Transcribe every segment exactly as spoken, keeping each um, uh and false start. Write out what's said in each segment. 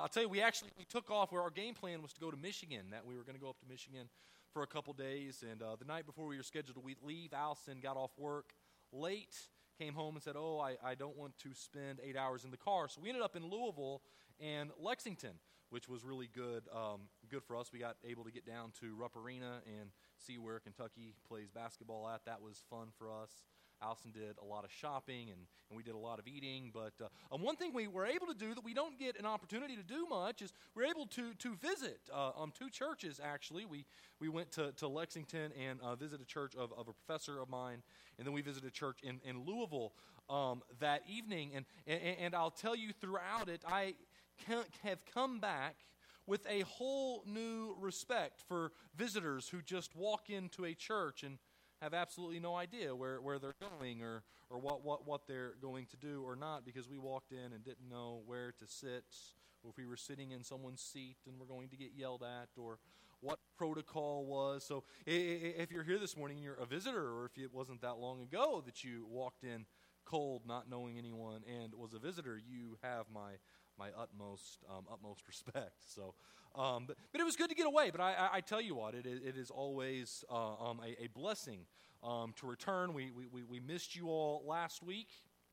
I'll tell you, we actually we took off where our game plan was to go to Michigan, that we were going to go up to Michigan for a couple days. And uh, the night before we were scheduled to leave, Allison got off work late, came home and said, oh, I, I don't want to spend eight hours in the car. So we ended up in Louisville and Lexington, which was really good um, good for us. We got able to get down to Rupp Arena and see where Kentucky plays basketball at. That was fun for us. Allison did a lot of shopping, and, and we did a lot of eating. But uh, um, one thing we were able to do that we don't get an opportunity to do much is we were able to to visit uh, um, two churches, actually. We we went to, to Lexington and uh, visited a church of, of a professor of mine, and then we visited a church in, in Louisville um, that evening. And, and, and I'll tell you, throughout it, I can't have come back with a whole new respect for visitors who just walk into a church and have absolutely no idea where, where they're going or, or what, what, what they're going to do or not, because we walked in and didn't know where to sit, or if we were sitting in someone's seat and we're going to get yelled at, or what protocol was. So if you're here this morning and you're a visitor, or if it wasn't that long ago that you walked in cold, not knowing anyone, and was a visitor, you have my my utmost um, utmost respect. So, um, but, but it was good to get away. But I, I, I tell you what, it, it is always uh, um, a, a blessing um, to return. We, we we missed you all last week,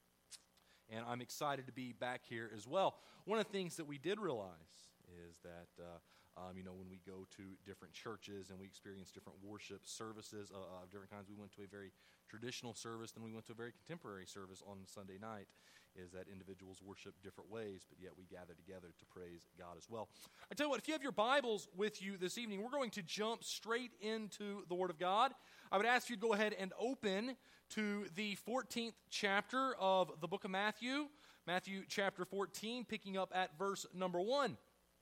and I'm excited to be back here as well. One of the things that we did realize is that uh, um, you know, when we go to different churches and we experience different worship services uh, of different kinds, we went to a very traditional service, then we went to a very contemporary service on Sunday night, is that individuals worship different ways, but yet we gather together to praise God as well. I tell you what, if you have your Bibles with you this evening, we're going to jump straight into the Word of God. I would ask you to go ahead and open to the fourteenth chapter of the book of Matthew, Matthew chapter fourteen, picking up at verse number one.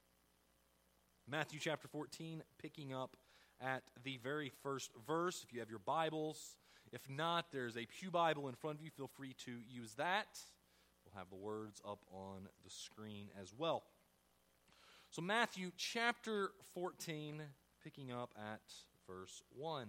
Matthew chapter fourteen, picking up at the very first verse. If you have your Bibles, if not, there's a pew Bible in front of you. Feel free to use that. We'll have the words up on the screen as well. So Matthew chapter fourteen, picking up at verse one.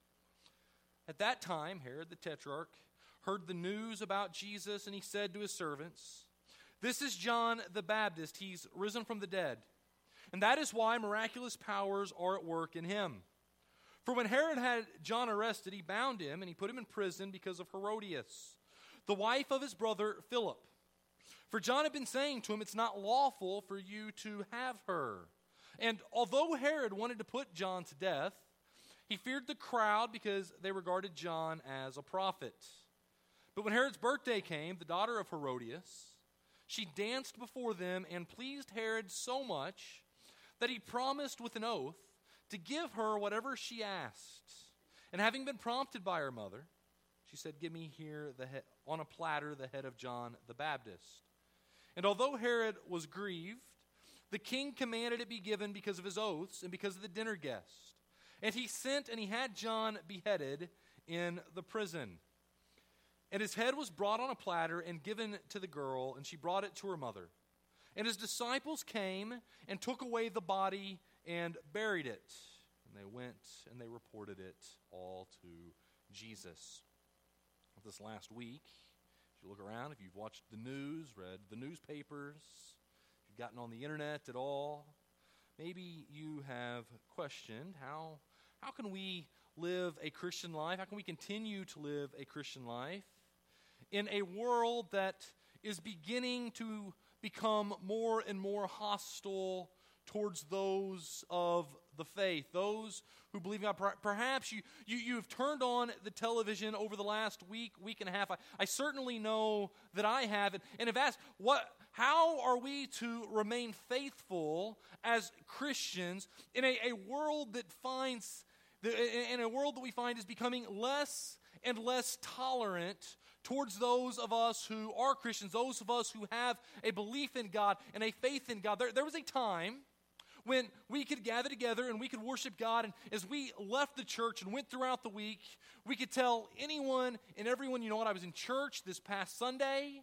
At that time, Herod the Tetrarch heard the news about Jesus, and he said to his servants, "This is John the Baptist. He's risen from the dead. And that is why miraculous powers are at work in him. For when Herod had John arrested, he bound him, and he put him in prison because of Herodias, the wife of his brother Philip. For John had been saying to him, 'It's not lawful for you to have her.' And although Herod wanted to put John to death, he feared the crowd because they regarded John as a prophet. But when Herod's birthday came, the daughter of Herodias, she danced before them and pleased Herod so much that he promised with an oath to give her whatever she asked. And having been prompted by her mother, she said, 'Give me here the he- on a platter the head of John the Baptist.' And although Herod was grieved, the king commanded it be given because of his oaths and because of the dinner guest. And he sent and he had John beheaded in the prison. And his head was brought on a platter and given to the girl, and she brought it to her mother. And his disciples came and took away the body and buried it. And they went and they reported it all to Jesus." This last week, if you look around, if you've watched the news, read the newspapers, if you've gotten on the internet at all, maybe you have questioned how, how can we live a Christian life? How can we continue to live a Christian life in a world that is beginning to become more and more hostile towards those of the faith, those who believe in God? Perhaps you, you, you've turned on the television over the last week, week and a half. I, I certainly know that I have, and, and have asked, what, how are we to remain faithful as Christians in a, a world that finds, in a world that we find is becoming less and less tolerant towards those of us who are Christians, those of us who have a belief in God and a faith in God. There, there was a time when we could gather together and we could worship God, and as we left the church and went throughout the week, we could tell anyone and everyone, you know what, I was in church this past Sunday,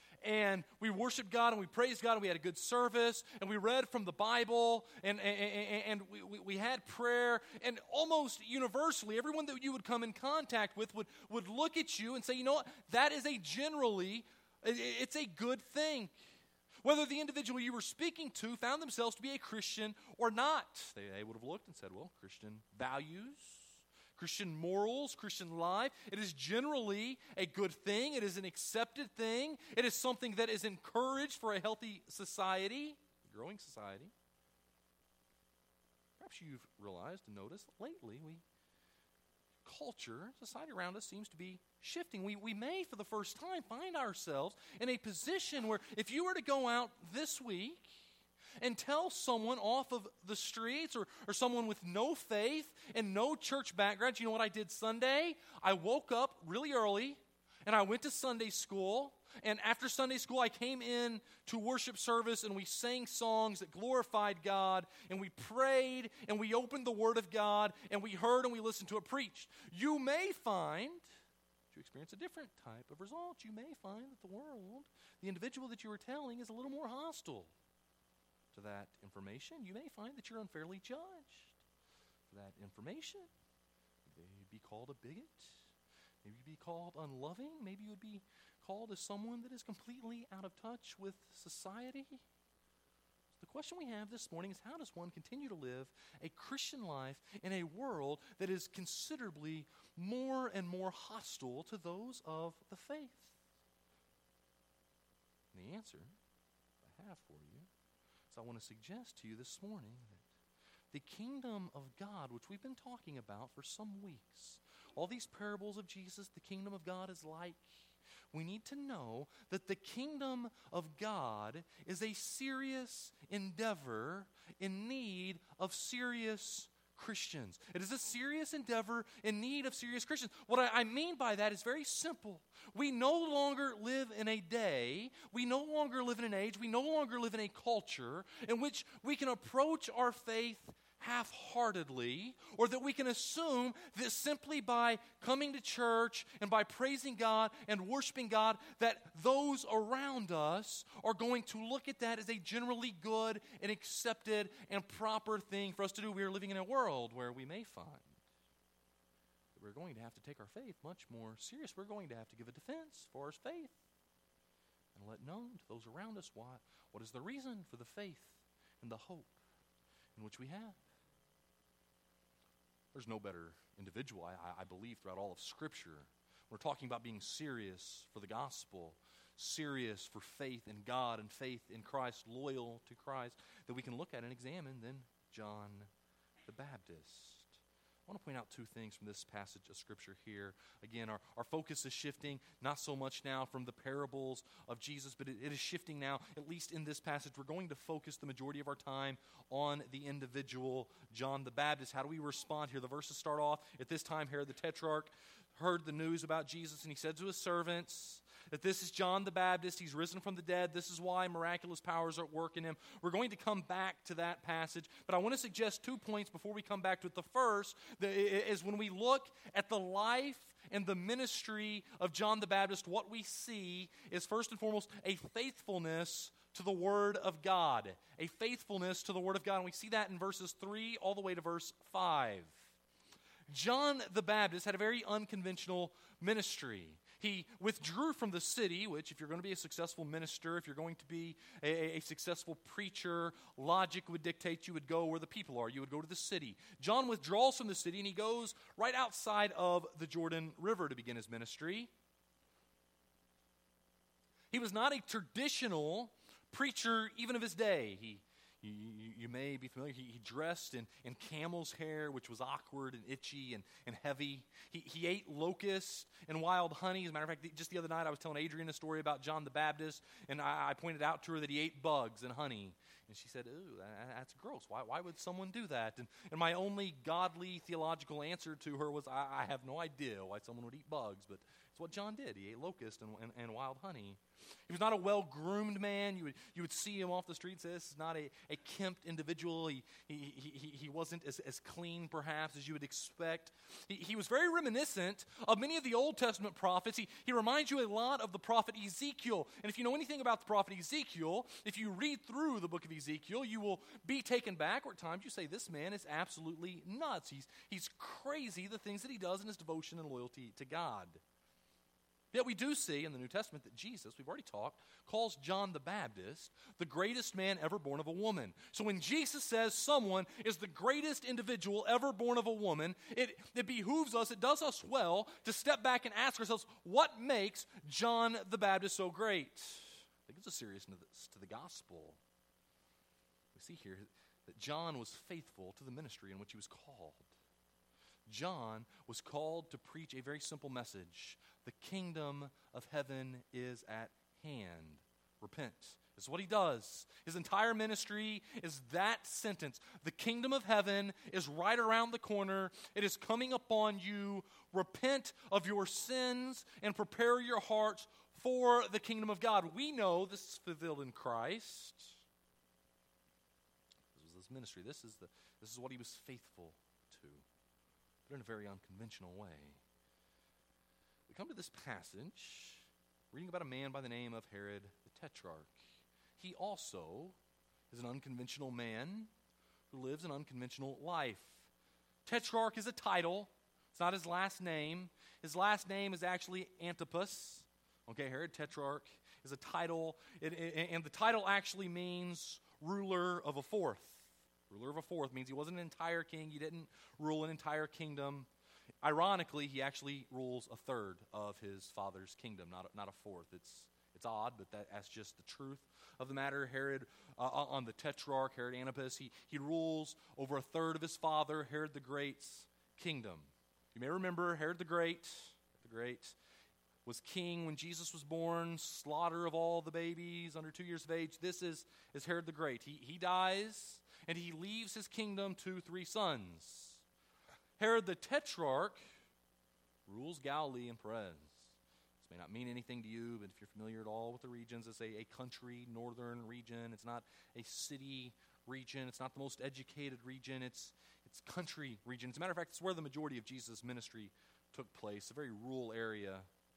and we worshiped God and we praised God and we had a good service and we read from the Bible and, and, and we, we, we had prayer, and almost universally everyone that you would come in contact with would, would look at you and say, you know what, that is a generally, it's a good thing. whether the individual you were speaking to found themselves to be a Christian or not. They, they would have looked and said, well, Christian values, Christian morals, Christian life, it is generally a good thing. It is an accepted thing. It is something that is encouraged for a healthy society, a growing society. Perhaps you've realized and noticed lately, we culture, society around us seems to be shifting. We, we may, for the first time, find ourselves in a position where if you were to go out this week and tell someone off of the streets or, or someone with no faith and no church background, you know what I did Sunday? I woke up really early and I went to Sunday school. And after Sunday school, I came in to worship service and we sang songs that glorified God and we prayed and we opened the Word of God and we heard and we listened to it preached. You may find that you experience a different type of result. You may find that the world, the individual that you were telling, is a little more hostile to that information. You may find that you're unfairly judged for that information. Maybe you'd be called a bigot. Maybe you'd be called unloving. Maybe you would be called as someone that is completely out of touch with society. So the question we have this morning is, how does one continue to live a Christian life in a world that is considerably more and more hostile to those of the faith? And the answer I have for you is I want to suggest to you this morning that the kingdom of God, which we've been talking about for some weeks, all these parables of Jesus, the kingdom of God is like, we need to know that the kingdom of God is a serious endeavor in need of serious Christians. It is a serious endeavor in need of serious Christians. What I, I mean by that is very simple. We no longer live in a day, we no longer live in an age, we no longer live in a culture in which we can approach our faith half-heartedly, or that we can assume that simply by coming to church and by praising God and worshiping God, that those around us are going to look at that as a generally good and accepted and proper thing for us to do. We are living in a world where we may find that we're going to have to take our faith much more serious. We're going to have to give a defense for our faith and let known to those around us why, what is the reason for the faith and the hope in which we have. There's no better individual, I, I believe, throughout all of Scripture. We're talking about being serious for the gospel, serious for faith in God and faith in Christ, loyal to Christ, that we can look at and examine than John the Baptist. I want to point out two things from this passage of Scripture here. Again, our, our focus is shifting, not so much now from the parables of Jesus, but it, it is shifting now, at least in this passage. We're going to focus the majority of our time on the individual John the Baptist. How do we respond here? The verses start off, at this time, Herod the Tetrarch heard the news about Jesus, and he said to his servants that this is John the Baptist. He's risen from the dead. This is why miraculous powers are at work in him. We're going to come back to that passage, but I want to suggest two points before we come back to it. The first is when we look at the life and the ministry of John the Baptist, what we see is first and foremost a faithfulness to the Word of God. A faithfulness to the Word of God. And we see that in verses three all the way to verse five. John the Baptist had a very unconventional ministry. He withdrew from the city, which if you're going to be a successful minister, if you're going to be a, a successful preacher, logic would dictate you would go where the people are. You would go to the city. John withdraws from the city and he goes right outside of the Jordan River to begin his ministry. He was not a traditional preacher even of his day. He You, you may be familiar, he, he dressed in, in camel's hair, which was awkward and itchy and, and heavy. He, he ate locusts and wild honey. As a matter of fact, just the other night I was telling Adrienne a story about John the Baptist, and I, I pointed out to her that he ate bugs and honey. And she said, ooh, that, that's gross. Why, why would someone do that? And, and my only godly theological answer to her was, I, I have no idea why someone would eat bugs, but it's what John did. He ate locusts and, and, and wild honey. He was not a well-groomed man. You would, you would see him off the streets. This is not a, a kempt individual. He, he, he, he wasn't as, as clean, perhaps, as you would expect. He, he was very reminiscent of many of the Old Testament prophets. He, he reminds you a lot of the prophet Ezekiel. And if you know anything about the prophet Ezekiel, if you read through the book of Ezekiel, you will be taken back. Or at times you say, this man is absolutely nuts. He's, he's crazy, the things that he does in his devotion and loyalty to God. Yet we do see in the New Testament that Jesus, we've already talked, calls John the Baptist the greatest man ever born of a woman. So when Jesus says someone is the greatest individual ever born of a woman, it, it behooves us, it does us well to step back and ask ourselves, what makes John the Baptist so great? It gives a seriousness to the gospel. We see here that John was faithful to the ministry in which he was called. John was called to preach a very simple message. The kingdom of heaven is at hand. Repent. This is what he does. His entire ministry is that sentence. The kingdom of heaven is right around the corner. It is coming upon you. Repent of your sins and prepare your hearts for the kingdom of God. We know this is fulfilled in Christ. This was his ministry. This is the this is what he was faithful to. But in a very unconventional way. We come to this passage, reading about a man by the name of Herod the Tetrarch. He also is an unconventional man who lives an unconventional life. Tetrarch is a title. It's not his last name. His last name is actually Antipas. Okay, Herod Tetrarch is a title, it, it, and the title actually means ruler of a fourth. Ruler of a fourth means he wasn't an entire king. He didn't rule an entire kingdom. Ironically, he actually rules a third of his father's kingdom, not a, not a fourth. It's it's odd, but that, that's just the truth of the matter. Herod, uh, on the Tetrarch, Herod Antipas, he, he rules over a third of his father, Herod the Great's kingdom. You may remember Herod the Great, the Great was king when Jesus was born, slaughter of all the babies under two years of age. This is, is Herod the Great. He, he dies, and he leaves his kingdom to three sons. Herod the Tetrarch rules Galilee and Perez. This may not mean anything to you, but if you're familiar at all with the regions, it's a, a country, northern region. It's not a city region. It's not the most educated region. It's, it's country region. As a matter of fact, it's where the majority of Jesus' ministry took place, a very rural area.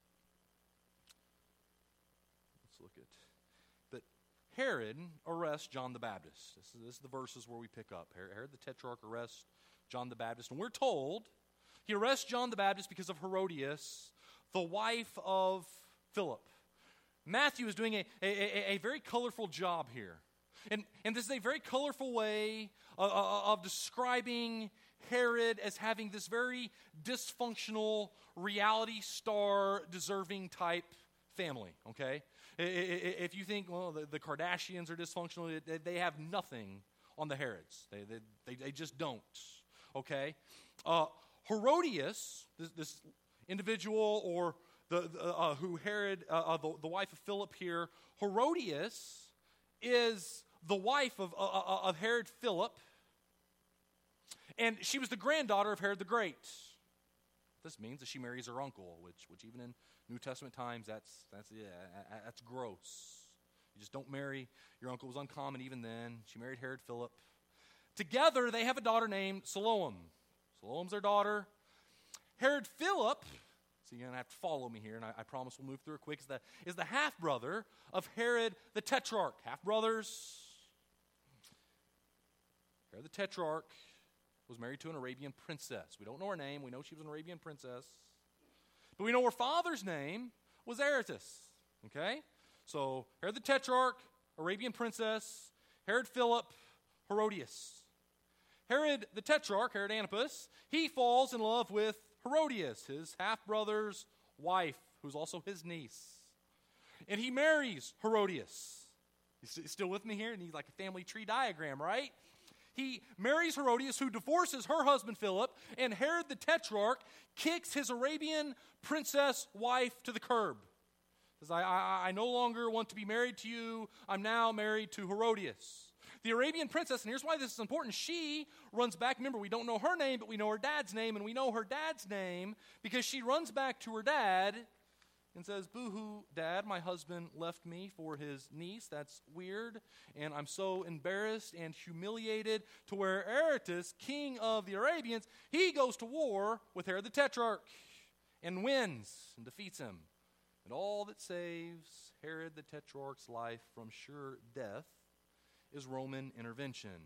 Let's look at But Herod arrests John the Baptist. This is, this is the verses where we pick up. Herod the Tetrarch arrests John the Baptist. And we're told he arrests John the Baptist because of Herodias, the wife of Philip. Matthew is doing a, a, a very colorful job here. And, and this is a very colorful way of, of describing Herod as having this very dysfunctional, reality star deserving type family, okay? If you think, well, the, the Kardashians are dysfunctional, they have nothing on the Herods. They, they, they just don't. Okay, uh, Herodias, this, this individual, or the, the uh, who Herod, uh, uh, the, the wife of Philip here, Herodias is the wife of uh, uh, of Herod Philip, and she was the granddaughter of Herod the Great. This means that she marries her uncle, which which even in New Testament times, that's that's yeah, that's gross. You just don't marry your uncle. It was uncommon even then. She married Herod Philip. Together, they have a daughter named Salome. Salome's their daughter. Herod Philip, so you're going to have to follow me here, and I, I promise we'll move through it quick, is the, is the half-brother of Herod the Tetrarch. Half-brothers. Herod the Tetrarch was married to an Arabian princess. We don't know her name. We know she was an Arabian princess. But we know her father's name was Aretas. Okay? So, Herod the Tetrarch, Arabian princess, Herod Philip, Herodias. Herod the Tetrarch, Herod Antipas, he falls in love with Herodias, his half-brother's wife, who's also his niece. And he marries Herodias. He's still with me here? And he's like a family tree diagram, right? He marries Herodias, who divorces her husband Philip, and Herod the Tetrarch kicks his Arabian princess wife to the curb. Says, I, I, I no longer want to be married to you. I'm now married to Herodias. The Arabian princess, and here's why this is important, she runs back. Remember, we don't know her name, but we know her dad's name, and we know her dad's name because she runs back to her dad and says, boo-hoo, Dad, my husband left me for his niece. That's weird, and I'm so embarrassed and humiliated, to where Aretas, king of the Arabians, he goes to war with Herod the Tetrarch and wins and defeats him. And all that saves Herod the Tetrarch's life from sure death is Roman intervention.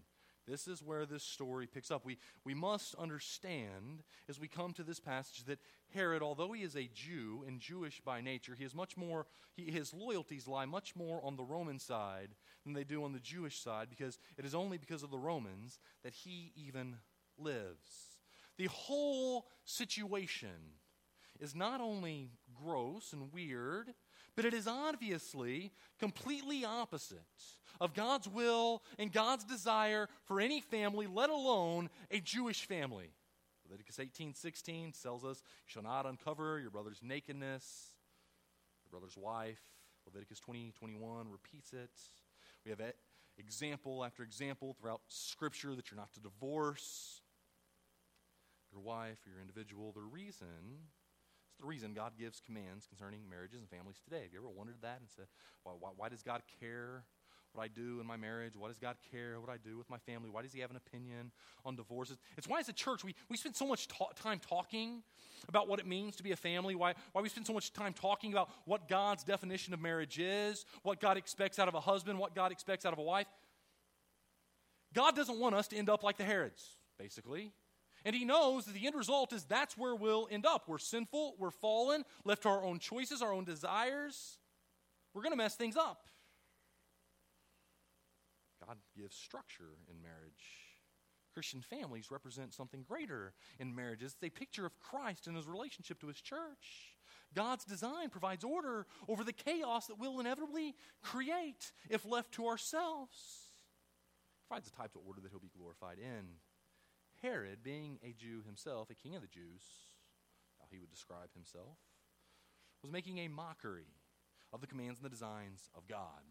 This is where this story picks up. We, we must understand as we come to this passage that Herod, although he is a Jew and Jewish by nature, he is much more, he, his loyalties lie much more on the Roman side than they do on the Jewish side, because it is only because of the Romans that he even lives. The whole situation is not only gross and weird, but it is obviously completely opposite of God's will and God's desire for any family, let alone a Jewish family. Leviticus eighteen sixteen tells us, you shall not uncover your brother's nakedness, your brother's wife. Leviticus twenty twenty-one repeats it. We have example after example throughout Scripture that you're not to divorce your wife or your individual. The reason, it's the reason God gives commands concerning marriages and families today. Have you ever wondered that and said, why, why, why does God care what I do in my marriage? Why does God care what I do with my family? Why does he have an opinion on divorces? It's why as a church we, we spend so much ta- time talking about what it means to be a family, why, why we spend so much time talking about what God's definition of marriage is, what God expects out of a husband, what God expects out of a wife. God doesn't want us to end up like the Herods, basically. And he knows that the end result is that's where we'll end up. We're sinful, we're fallen, left to our own choices, our own desires. We're going to mess things up. God gives structure in marriage. Christian families represent something greater in marriages. It's a picture of Christ and his relationship to his church. God's design provides order over the chaos that we'll inevitably create if left to ourselves. He provides a type of order that he'll be glorified in. Herod, being a Jew himself, a king of the Jews, how he would describe himself, was making a mockery of the commands and the designs of God.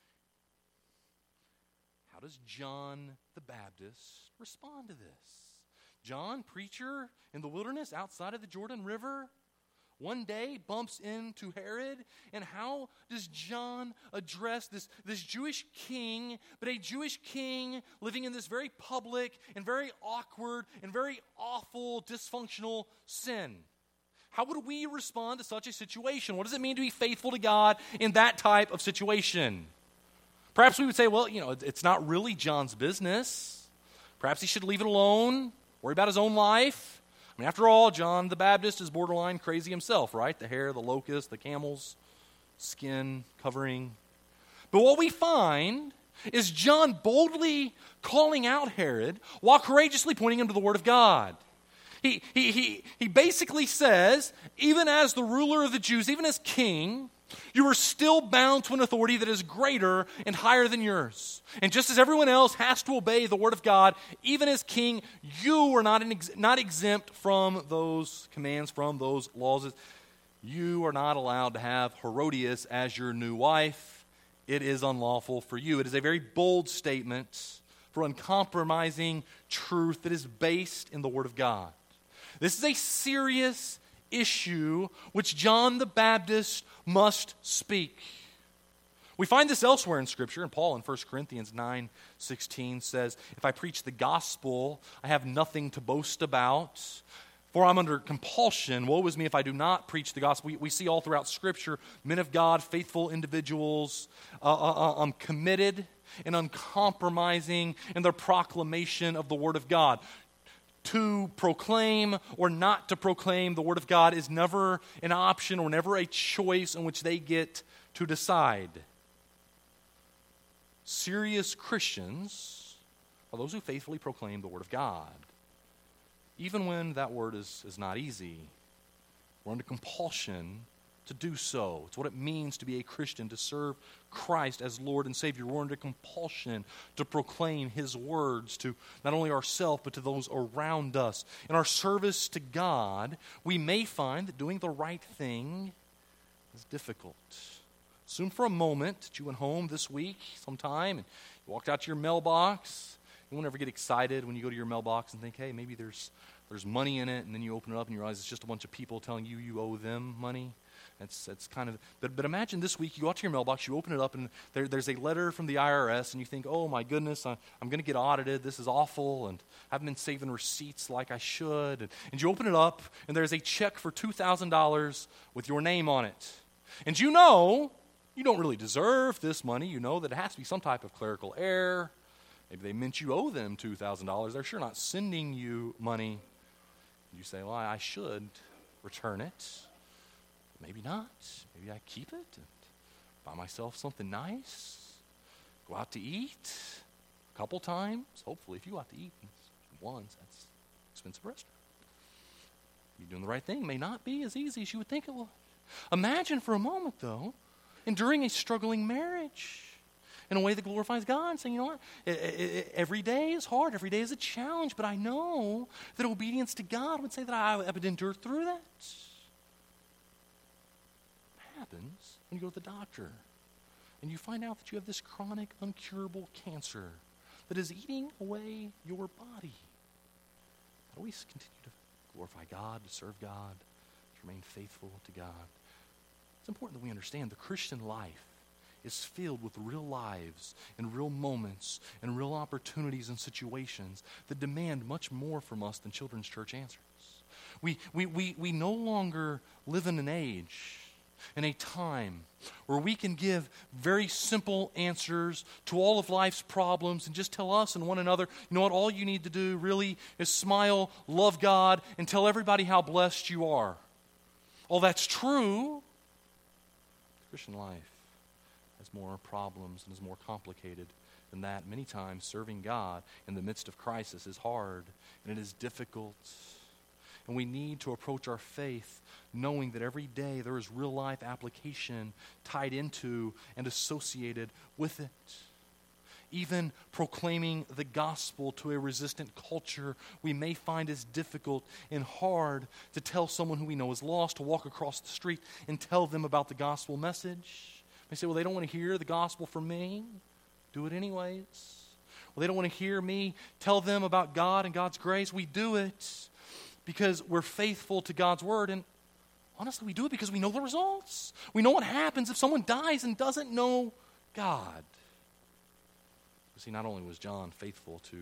How does John the Baptist respond to this? John, preacher in the wilderness outside of the Jordan River, one day bumps into Herod, and how does John address this, this Jewish king, but a Jewish king living in this very public and very awkward and very awful, dysfunctional sin? How would we respond to such a situation? What does it mean to be faithful to God in that type of situation? Perhaps we would say, well, you know, it's not really John's business. Perhaps he should leave it alone, worry about his own life. I mean, after all, John the Baptist is borderline crazy himself, right? The hair, the locust, the camel's skin covering. But what we find is John boldly calling out Herod while courageously pointing him to the Word of God. He, he, he, he basically says, even as the ruler of the Jews, even as king, you are still bound to an authority that is greater and higher than yours. And just as everyone else has to obey the word of God, even as king, you are not, an ex- not exempt from those commands, from those laws. You are not allowed to have Herodias as your new wife. It is unlawful for you. It is a very bold statement for uncompromising truth that is based in the word of God. This is a serious issue which John the Baptist must speak. We find this elsewhere in Scripture, and Paul in First Corinthians nine sixteen says, if I preach the gospel, I have nothing to boast about, for I'm under compulsion. Woe is me if I do not preach the gospel. We, we see all throughout Scripture, men of God, faithful individuals, uh, uh, uh, um, committed and uncompromising in their proclamation of the Word of God. To proclaim or not to proclaim the Word of God is never an option or never a choice in which they get to decide. Serious Christians are those who faithfully proclaim the Word of God, even when that word is, is not easy. We're under compulsion to do so. It's what it means to be a Christian, to serve Christ as Lord and Savior. We're under compulsion to proclaim His words to not only ourselves, but to those around us. In our service to God, we may find that doing the right thing is difficult. Assume for a moment that you went home this week sometime and you walked out to your mailbox. You won't ever get excited when you go to your mailbox and think, hey, maybe there's there's money in it, and then you open it up and you realize it's just a bunch of people telling you you owe them money. That's that's kind of, but, but imagine this week you go out to your mailbox, you open it up, and there, there's a letter from the I R S, and you think, oh my goodness, I, I'm going to get audited, this is awful, and I haven't been saving receipts like I should. And, and you open it up, and there's a check for two thousand dollars with your name on it. And you know, you don't really deserve this money. You know that it has to be some type of clerical error. Maybe they meant you owe them two thousand dollars. They're sure not sending you money. You say, well, I should return it. Maybe not. Maybe I keep it and buy myself something nice. Go out to eat a couple times. Hopefully, if you go out to eat once, that's an expensive restaurant. You're doing the right thing. May not be as easy as you would think it would. Imagine for a moment, though, enduring a struggling marriage in a way that glorifies God and saying, you know what, I, I, every day is hard. Every day is a challenge, but I know that obedience to God would say that I, I would endure through that. What happens when you go to the doctor and you find out that you have this chronic, uncurable cancer that is eating away your body? How do we continue to glorify God, to serve God, to remain faithful to God? It's important that we understand the Christian life is filled with real lives and real moments and real opportunities and situations that demand much more from us than children's church answers. We, we, we, we no longer live in an age, in a time where we can give very simple answers to all of life's problems and just tell us and one another, you know what, all you need to do really is smile, love God, and tell everybody how blessed you are. All that's true. Christian life has more problems and is more complicated than that. Many times serving God in the midst of crisis is hard and it is difficult. And we need to approach our faith knowing that every day there is real life application tied into and associated with it. Even proclaiming the gospel to a resistant culture we may find is difficult and hard to tell someone who we know is lost, to walk across the street and tell them about the gospel message. They say, well, they don't want to hear the gospel from me. Do it anyways. Well, they don't want to hear me tell them about God and God's grace. We do it because we're faithful to God's word. And honestly, we do it because we know the results. We know what happens if someone dies and doesn't know God. See, not only was John faithful to,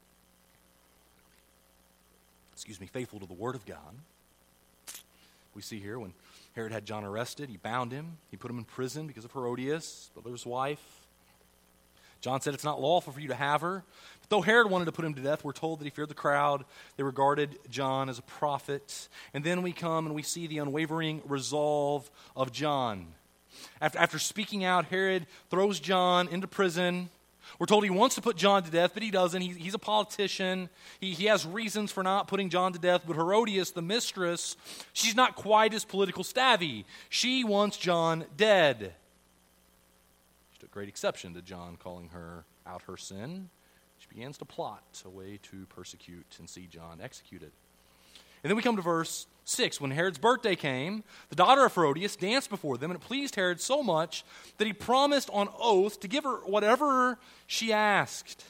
excuse me, faithful to the word of God. We see here when Herod had John arrested, he bound him. He put him in prison because of Herodias, brother's wife. John said, it's not lawful for you to have her. But though Herod wanted to put him to death, we're told that he feared the crowd. They regarded John as a prophet. And then we come and we see the unwavering resolve of John. After, after speaking out, Herod throws John into prison. We're told he wants to put John to death, but he doesn't. He, he's a politician. He, he has reasons for not putting John to death. But Herodias, the mistress, she's not quite as political savvy. She wants John dead. She took great exception to John calling her out her sin. She begins to plot a way to persecute and see John executed. And then we come to verse six. When Herod's birthday came, the daughter of Herodias danced before them, and it pleased Herod so much that he promised on oath to give her whatever she asked.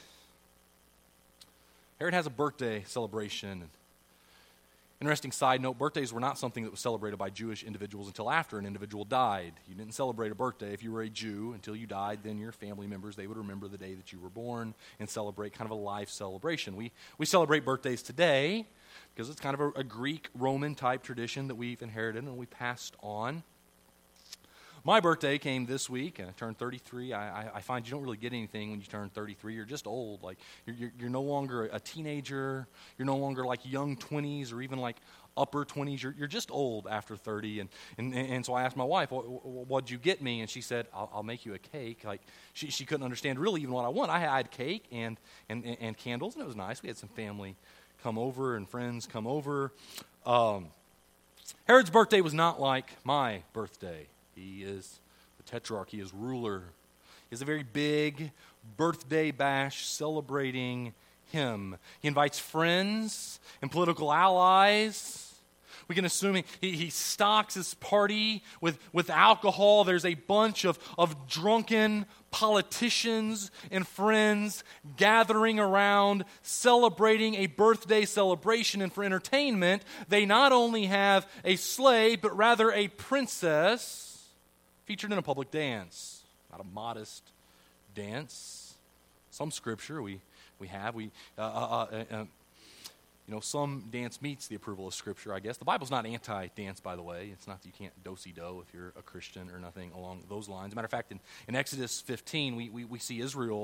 Herod has a birthday celebration. Interesting side note, birthdays were not something that was celebrated by Jewish individuals until after an individual died. You didn't celebrate a birthday if you were a Jew until you died. Then your family members, they would remember the day that you were born and celebrate kind of a life celebration. We, we celebrate birthdays today because it's kind of a, a Greek-Roman type tradition that we've inherited and we passed on. My birthday came this week, and I turned thirty-three. I, I, I find you don't really get anything when you turn thirty-three. You're just old. Like you're, you're, you're no longer a teenager. You're no longer like young twenties or even like upper twenties. You're, you're just old after thirty. And, and, and so I asked my wife, what, what'd you get me? And she said, I'll, I'll make you a cake. Like she, she couldn't understand really even what I want. I had cake and, and, and, and candles, and it was nice. We had some family come over and friends come over. Um, Herod's birthday was not like my birthday. He is the tetrarch. He is ruler. He has a very big birthday bash celebrating him. He invites friends and political allies. We can assume he, he, he stocks his party with, with alcohol. There's a bunch of, of drunken politicians and friends gathering around, celebrating a birthday celebration. And for entertainment, they not only have a sleigh, but rather a princess featured in a public dance, not a modest dance. Some scripture we we have we uh, uh, uh, uh, you know some dance meets the approval of scripture. I guess the Bible's not anti-dance, by the way. It's not that you can't do-si-do if you're a Christian or nothing along those lines. As a matter of fact, in, in Exodus fifteen, we, we we see Israel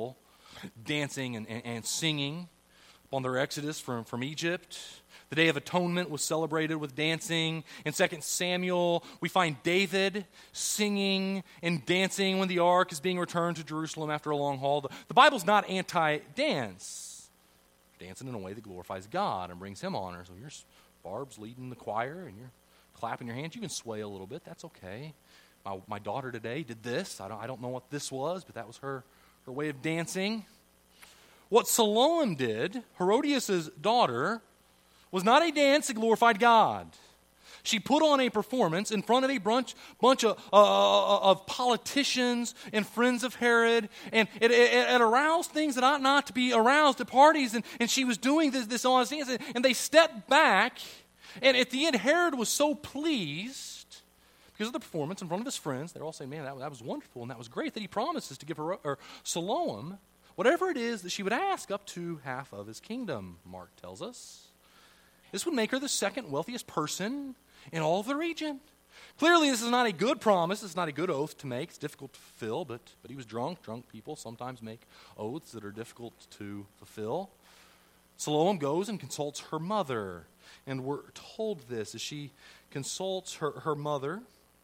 dancing and, and, and singing upon their exodus from, from Egypt. The Day of Atonement was celebrated with dancing. In Second Samuel, we find David singing and dancing when the ark is being returned to Jerusalem after a long haul. The, the Bible's not anti-dance. Dancing in a way that glorifies God and brings him honor. So you're Barb's leading the choir and you're clapping your hands. You can sway a little bit. That's okay. My, my daughter today did this. I don't, I don't know what this was, but that was her, her way of dancing. What Siloam did, Herodias' daughter, was not a dance that glorified God. She put on a performance in front of a bunch, bunch of, uh, of politicians and friends of Herod, and it, it, it aroused things that ought not to be aroused at parties, and, and she was doing this, this honest dance, and they stepped back, and at the end, Herod was so pleased because of the performance in front of his friends. They're all saying, man, that, that was wonderful, and that was great, that he promises to give her, or Siloam whatever it is that she would ask, up to half of his kingdom, Mark tells us. This would make her the second wealthiest person in all of the region. Clearly, this is not a good promise. It's not a good oath to make. It's difficult to fulfill, but, but he was drunk. Drunk people sometimes make oaths that are difficult to fulfill. Siloam goes and consults her mother, and we're told this as she consults her, her mother.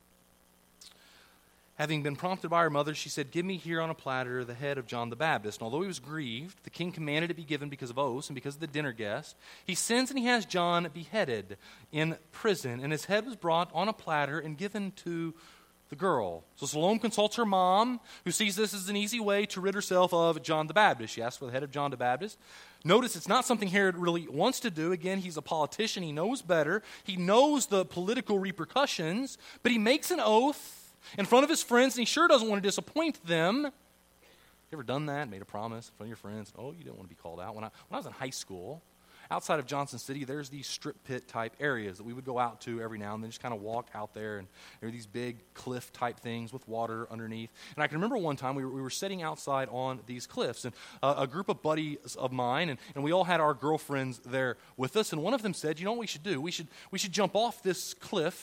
Having been prompted by her mother, she said, give me here on a platter the head of John the Baptist. And although he was grieved, the king commanded it be given because of oaths and because of the dinner guest. He sends and he has John beheaded in prison, and his head was brought on a platter and given to the girl. So Siloam consults her mom, who sees this as an easy way to rid herself of John the Baptist. She asks for the head of John the Baptist. Notice it's not something Herod really wants to do. Again, he's a politician. He knows better. He knows the political repercussions, but he makes an oath in front of his friends, and he sure doesn't want to disappoint them. You ever done that? Made a promise in front of your friends? Oh, you didn't want to be called out. When I, when I was in high school, outside of Johnson City, there's these strip pit type areas that we would go out to every now and then, just kind of walk out there, and there are these big cliff type things with water underneath. And I can remember one time we were, we were sitting outside on these cliffs, and uh, a group of buddies of mine, and, and we all had our girlfriends there with us, and one of them said, you know what we should do? We should, we should jump off this cliff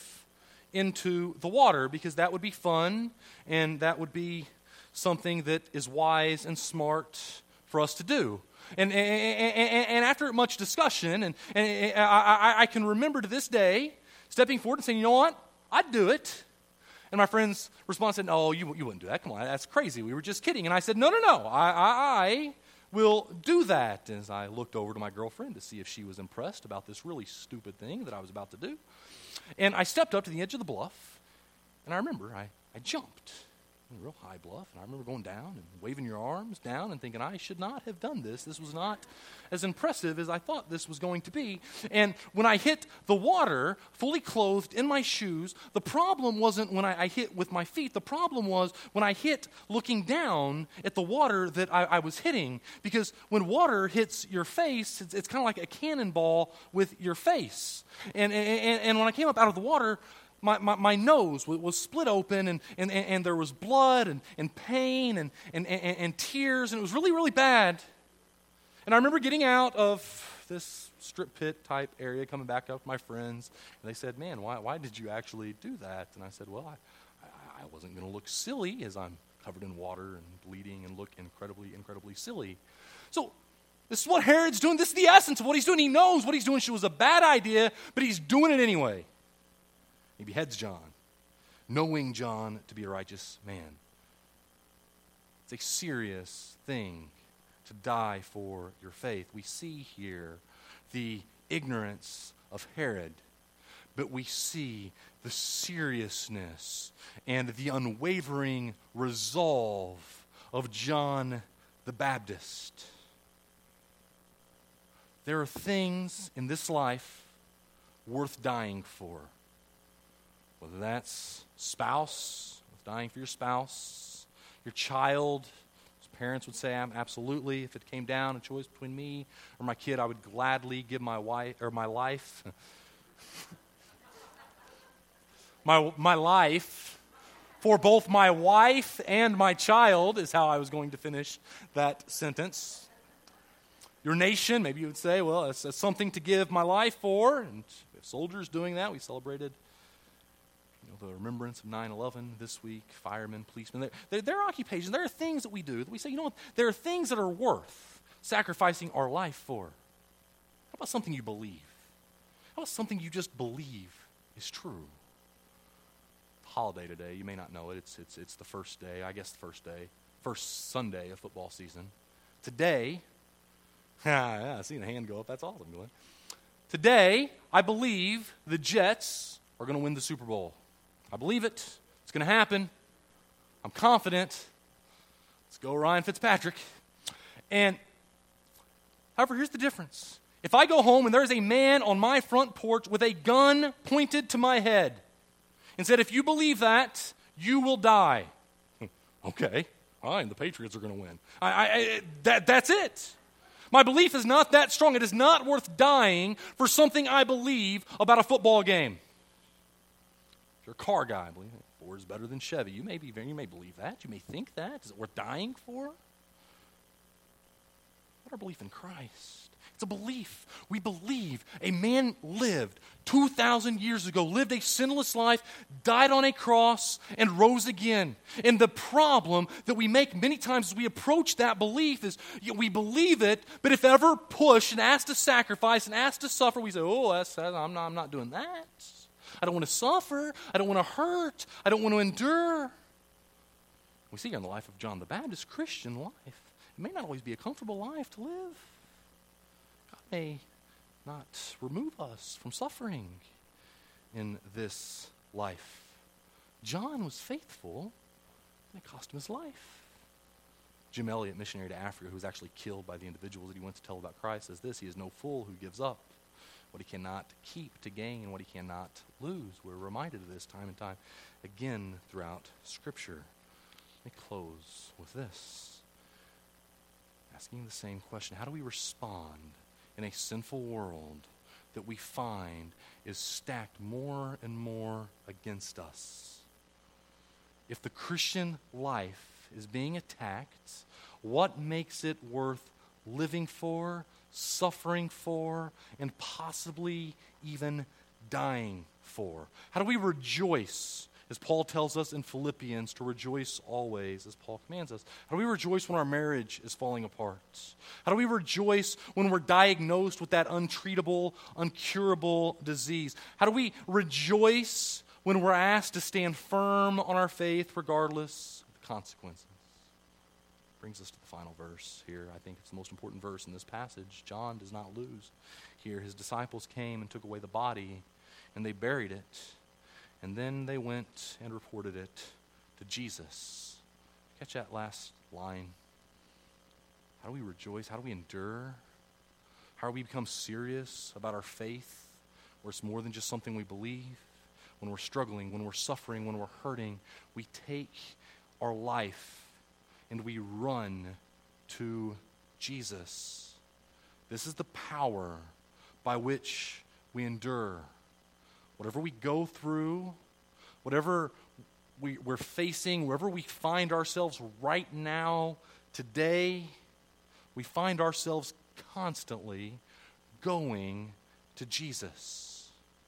into the water, because that would be fun, and that would be something that is wise and smart for us to do. And, and, and, and after much discussion, and, and I, I can remember to this day stepping forward and saying, you know what, I'd do it. And my friend's response said, no, you, you wouldn't do that. Come on, that's crazy. We were just kidding. And I said, no, no, no, I, I, I will do that. And as I looked over to my girlfriend to see if she was impressed about this really stupid thing that I was about to do. And I stepped up to the edge of the bluff, and I remember I, I jumped. A real high bluff, and I remember going down and waving your arms down and thinking, I should not have done this. This was not as impressive as I thought this was going to be. And when I hit the water, fully clothed in my shoes, the problem wasn't when I, I hit with my feet. The problem was when I hit looking down at the water that I, I was hitting. Because when water hits your face, it's, it's kind of like a cannonball with your face. And, and, and when I came up out of the water, My, my, my nose was, was split open, and, and, and, and there was blood and, and pain and, and, and, and tears, and it was really, really bad. And I remember getting out of this strip pit type area, coming back up with my friends, and they said, man, why, why did you actually do that? And I said, well, I, I, I wasn't going to look silly as I'm covered in water and bleeding and look incredibly, incredibly silly. So this is what Herod's doing. This is the essence of what he's doing. He knows what he's doing was a bad idea, but he's doing it anyway. He beheads John, knowing John to be a righteous man. It's a serious thing to die for your faith. We see here the ignorance of Herod, but we see the seriousness and the unwavering resolve of John the Baptist. There are things in this life worth dying for. Whether that's spouse, dying for your spouse, your child, as parents would say, absolutely. If it came down a choice between me or my kid, I would gladly give my wife or my life, my my life for both my wife and my child, is how I was going to finish that sentence. Your nation, maybe you would say, well, it's, it's something to give my life for, and we have soldiers doing that. We celebrated the remembrance of nine eleven this week, firemen, policemen. There, there, there are occupations, there are things that we do that we say, you know what, there are things that are worth sacrificing our life for. How about something you believe? How about something you just believe is true? Holiday today, you may not know it. It's, it's, it's the first day, I guess the first day, first Sunday of football season. Today, yeah, I seen a hand go up. That's awesome, Glenn. Today, I believe the Jets are going to win the Super Bowl. I believe it. It's going to happen. I'm confident. Let's go Ryan Fitzpatrick. And, however, here's the difference. If I go home and there's a man on my front porch with a gun pointed to my head and said, if you believe that, you will die. Okay, fine, the Patriots are going to win. I, I, that, that's it. My belief is not that strong. It is not worth dying for something I believe about a football game. If you're a car guy, I believe Ford is better than Chevy. You may be, you may believe that. You may think that. Is it worth dying for? What our belief in Christ? It's a belief. We believe a man lived two thousand years ago, lived a sinless life, died on a cross, and rose again. And the problem that we make many times as we approach that belief is you know, we believe it, but if ever pushed and asked to sacrifice and asked to suffer, we say, oh, that's, that, I'm, not, I'm not doing that. I don't want to suffer. I don't want to hurt. I don't want to endure. We see here in the life of John the Baptist, Christian life. It may not always be a comfortable life to live. God may not remove us from suffering in this life. John was faithful, and it cost him his life. Jim Elliot, missionary to Africa, who was actually killed by the individuals that he went to tell about Christ, says this: he is no fool who gives up what he cannot keep to gain and what he cannot lose. We're reminded of this time and time again throughout Scripture. Let me close with this. Asking the same question: how do we respond in a sinful world that we find is stacked more and more against us? If the Christian life is being attacked, what makes it worth living for, suffering for, and possibly even dying for? How do we rejoice, as Paul tells us in Philippians, to rejoice always, as Paul commands us? How do we rejoice when our marriage is falling apart? How do we rejoice when we're diagnosed with that untreatable, uncurable disease? How do we rejoice when we're asked to stand firm on our faith regardless of the consequences? Brings us to the final verse here. I think it's the most important verse in this passage. John does not lose here. His disciples came and took away the body, and they buried it. And then they went and reported it to Jesus. Catch that last line. How do we rejoice? How do we endure? How do we become serious about our faith, where it's more than just something we believe? When we're struggling, when we're suffering, when we're hurting, we take our life and we run to Jesus. This is the power by which we endure. Whatever we go through, whatever we, we're facing, wherever we find ourselves right now, today, we find ourselves constantly going to Jesus.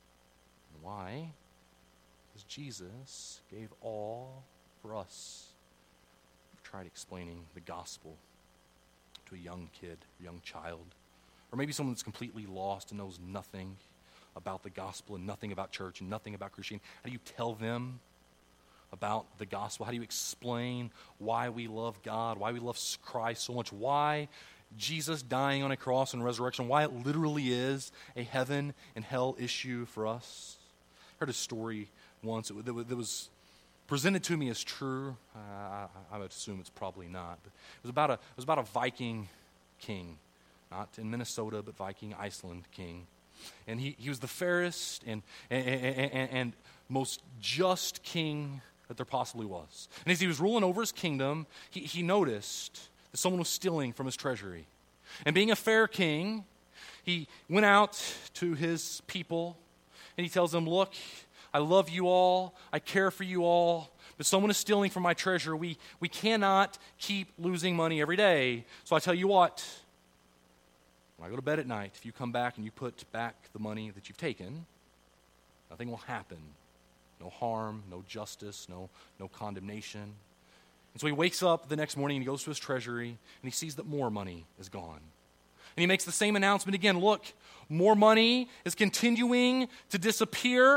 Why? Because Jesus gave all for us. I've tried explaining the gospel to a young kid, a young child, or maybe someone that's completely lost and knows nothing about the gospel and nothing about church and nothing about Christianity. How do you tell them about the gospel? How do you explain why we love God, why we love Christ so much, why Jesus dying on a cross and resurrection, why it literally is a heaven and hell issue for us? I heard a story once that was presented to me as true. Uh, I, I would assume it's probably not. But it was about a it was about a Viking king, not in Minnesota, but Viking Iceland king. And he, he was the fairest and, and, and, and most just king that there possibly was. And as he was ruling over his kingdom, he, he noticed that someone was stealing from his treasury. And being a fair king, he went out to his people and he tells them, look, I love you all, I care for you all, but someone is stealing from my treasure. We, we cannot keep losing money every day. So I tell you what, when I go to bed at night, if you come back and you put back the money that you've taken, nothing will happen no harm, no justice, no, no condemnation. And so he wakes up the next morning and he goes to his treasury and he sees that more money is gone. And he makes the same announcement again. Look, more money is continuing to disappear.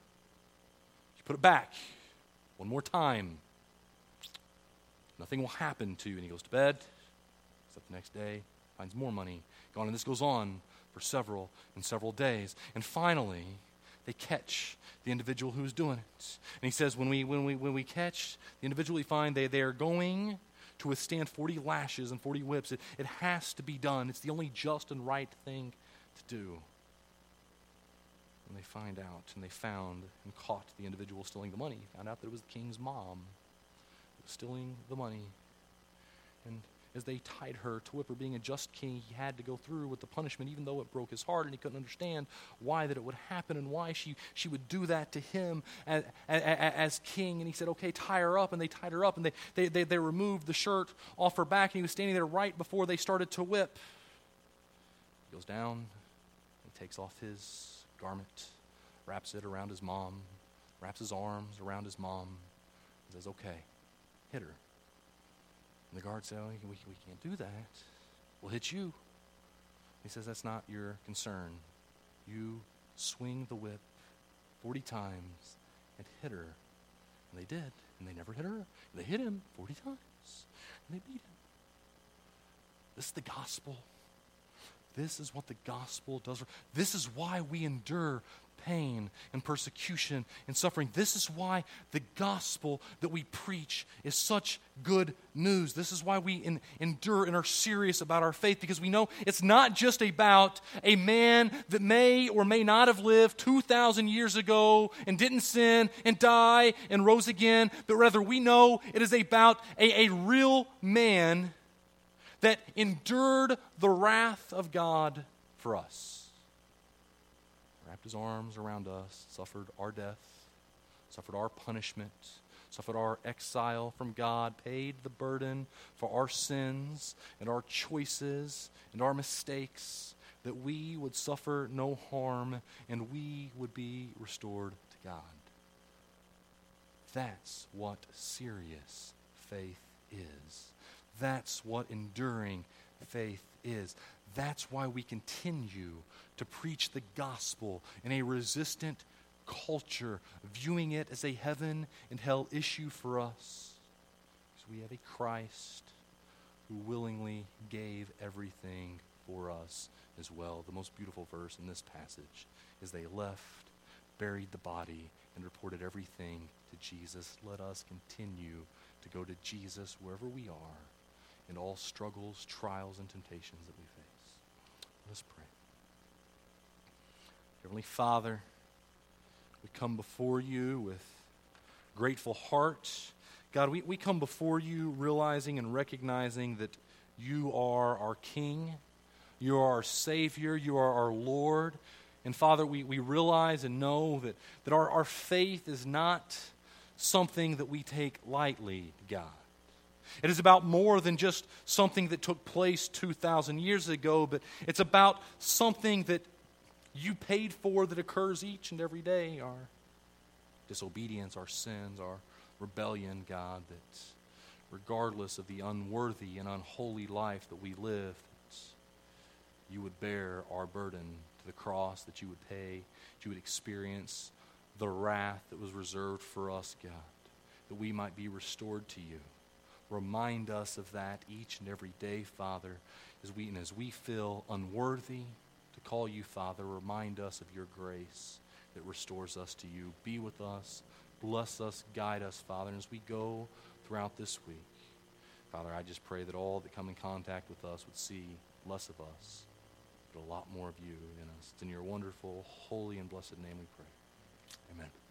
You put it back one more time. Nothing will happen to you. And he goes to bed, except the next day, finds more money gone. And this goes on for several and several days. And finally, they catch the individual who's doing it. And he says, when we when we when we catch the individual, we find they, they are going to withstand forty lashes and forty whips. It, it has to be done. It's the only just and right thing to do. And they find out, and they found and caught the individual stealing the money. Found out that it was the king's mom who was stealing the money. And as they tied her to whip her, being a just king, he had to go through with the punishment, even though it broke his heart, and he couldn't understand why that it would happen and why she, she would do that to him as, as, as king. And he said, okay, tie her up. And they tied her up, and they, they, they, they removed the shirt off her back, and he was standing there right before they started to whip. He goes down, he takes off his garment, wraps it around his mom, wraps his arms around his mom, and says, okay, hit her. And the guards say, oh, we, we can't do that. We'll hit you. He says, that's not your concern. You swing the whip forty times and hit her. And they did. And they never hit her. And they hit him forty times. And they beat him. This is the gospel. This is what the gospel does. This is why we endure pain and persecution and suffering. This is why the gospel that we preach is such good news. This is why we in, endure and are serious about our faith, because we know it's not just about a man that may or may not have lived two thousand years ago and didn't sin and die and rose again, but rather we know it is about a, a real man that endured the wrath of God for us. Wrapped his arms around us, suffered our death, suffered our punishment, suffered our exile from God, paid the burden for our sins and our choices and our mistakes, that we would suffer no harm and we would be restored to God. That's what serious faith is. That's what enduring faith is. That's why we continue to preach the gospel in a resistant culture, viewing it as a heaven and hell issue for us. Because we have a Christ who willingly gave everything for us as well. The most beautiful verse in this passage is they left, buried the body, and reported everything to Jesus. Let us continue to go to Jesus wherever we are in all struggles, trials, and temptations that we face. Let us pray. Heavenly Father, we come before you with grateful hearts. God, we, we come before you realizing and recognizing that you are our King, you are our Savior, you are our Lord. And Father, we, we realize and know that, that our, our faith is not something that we take lightly, God. It is about more than just something that took place two thousand years ago, but it's about something that you paid for that occurs each and every day. Our disobedience, our sins, our rebellion, God, that regardless of the unworthy and unholy life that we live, that you would bear our burden to the cross, that you would pay, that you would experience the wrath that was reserved for us, God, that we might be restored to you. Remind us of that each and every day, Father, as we and as we feel unworthy to call you Father. Remind us of your grace that restores us to you. Be with us, bless us, guide us, Father, and as we go throughout this week. Father, I just pray that all that come in contact with us would see less of us, but a lot more of you in us. It's in your wonderful, holy, and blessed name we pray. Amen.